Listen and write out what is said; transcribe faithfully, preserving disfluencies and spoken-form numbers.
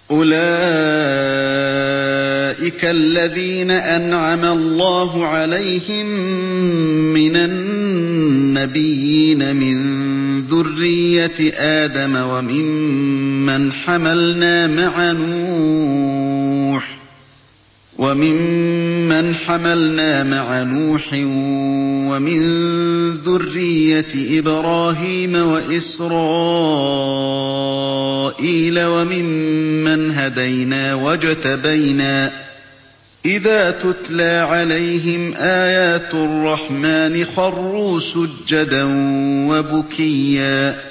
أُولَٰئِكَ الَّذِينَ أَنْعَمَ اللَّهُ عَلَيْهِم مِّنَ النَّبِيِّينَ مِن ذُرِّيَّةِ آدَمَ وَمِمَّنْ حَمَلْنَا مَعَ نُوحٍ وَمِن ذُرِّيَّةِ إِبْرَاهِيمَ وَإِسْرَائِيلَ وَمِمَّنْ هَدَيْنَا وَاجْتَبَيْنَا ۚ إِذَا تُتْلَىٰ عَلَيْهِمْ آيَاتُ الرَّحْمَٰنِ خَرُّوا سُجَّدًا وَبُكِيًّا